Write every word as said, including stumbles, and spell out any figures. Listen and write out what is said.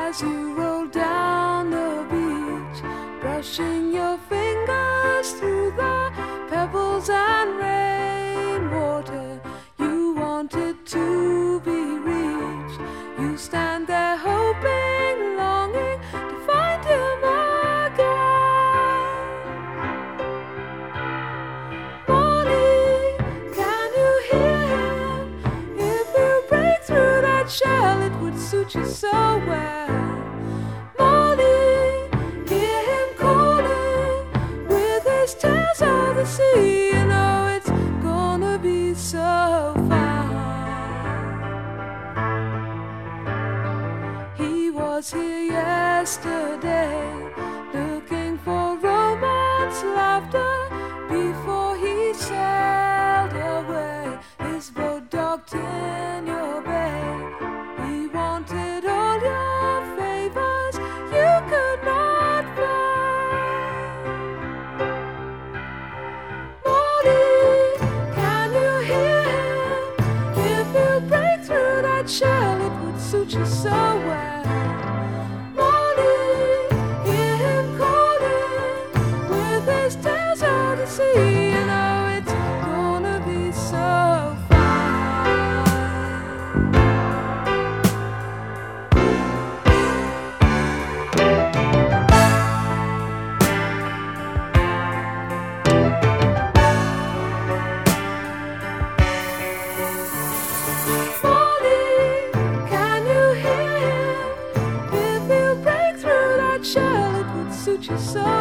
as you roll down the beach, brushing your fingers through the pebbles and rainwater. You wanted to be reached. You stand there hoping, longing to find him again. Molly, can you hear him? If you break through that shell, it would suit you so well. Molly, hear him calling with his tales of the sea. You know it's gonna be so fine. He was here yesterday, looking for romance, laughter, before he sailed away. His boat docked in your bay. He wanted all your favors you could not find. Molly, can you hear him? If you break through that shell, it would suit you so well. Molly, hear him calling with his tales of the sea. You know it's gonna be so fine. Molly, can you hear him? If you break through that shell, it would suit you so